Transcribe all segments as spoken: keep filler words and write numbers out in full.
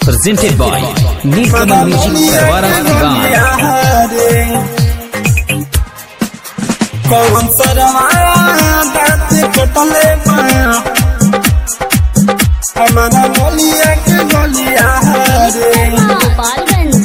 presented by Nilkamal Music Tarwara Siwan। कौन सरवाया दांत कटले पाया हमारा बोलिया के बोलिया रे Gopalganj.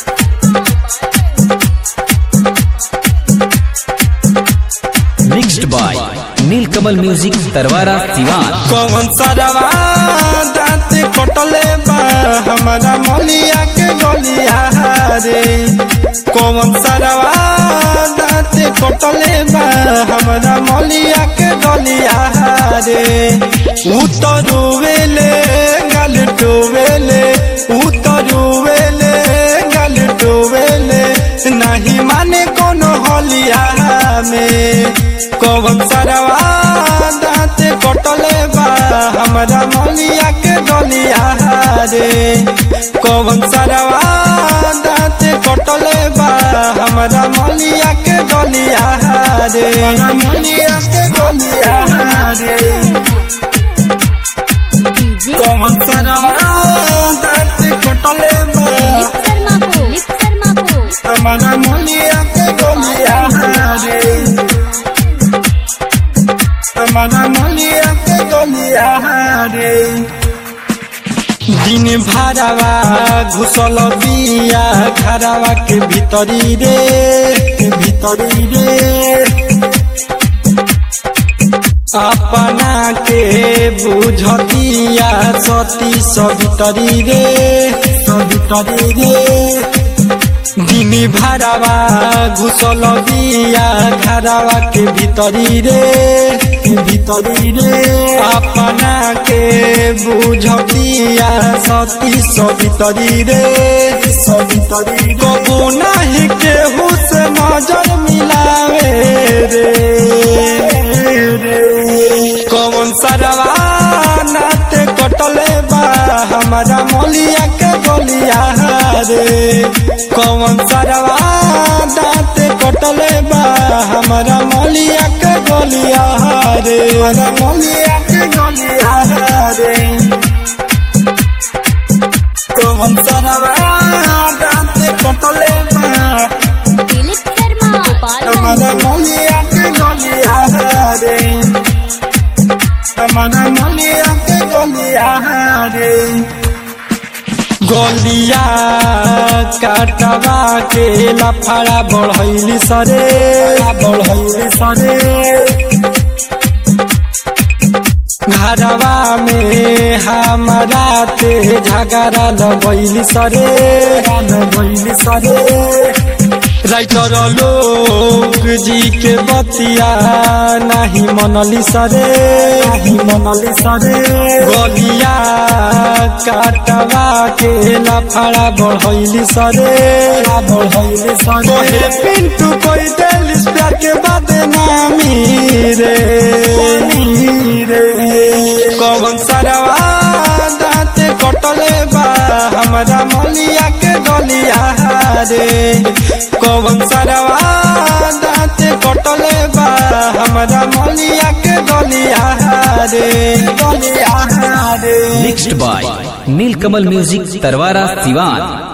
Mixed by Nilkamal Music Tarwara Siwan। कौन सरवाया दांत कटले पाया हमारा बोलिया के बोलिया रे कौन सरवाया दांत कटले पाया हमारा बोलिया के बोलिया रे उतरुवेले गल डोवेले उतरुवेले गल डोवेले नहीं माने कोनो होलिया में कौन सरवा दांत कटले बा हमारा मोलिया के डोलिया रे कौन सरवा दांत कटले बा हमारा मोलिया के डोलिया रे मोलिया के डोलिया रे कौन सरवा दांत कटले बा हमारा मोलिया के डोलिया रे हमारा मोलिया के डोलिया रे दिन भरावा घुसल बिया घरावा के भीतरी रे भीतरी रे अपना के बुझतिया सती सवितरी रे सवितरी रे दिन भरावा घुसल बिया घरावा के भीतरी रे भीतरी रे अपना के बुझतिया सती सवितरी रे सवितरी कबू नहीं केहू से नजर मिलावे रे कौन सरवा नाते कटले बा हमारा मोलिया के बोलिया रे कौन सरवा दांत कटले बा हमारा मोलिया के गोलिया रे हमारा मोलिया के गोलिया रे कौन सरवा दांत कटले बा हमारा मोलिया के गोलिया रे हमारा मोलिया के गोलिया रे गोलिया काटवा के लफड़ा बढ़ैली सरे बढ़ैली सरे घरवा में हमारा ते झगड़ा लगैली सरे लगैली सरे राइटर लोग जी के बतिया नहीं मनली सरे नहीं मनली सरे गोलिया काटवा के लफड़ा बढ़ैली सरे बढ़ैली सरे पिंटू कोई दिल प्यार के बदनामी रे कौन सरवा दांत कटले बा हमारा मोलिया के गोलिया रे कौन सरवा दांत कटले बा हमारा मोलिया के गोलिया रे गोलिया रे Mixed by Nilkamal Music Tarwara Siwan।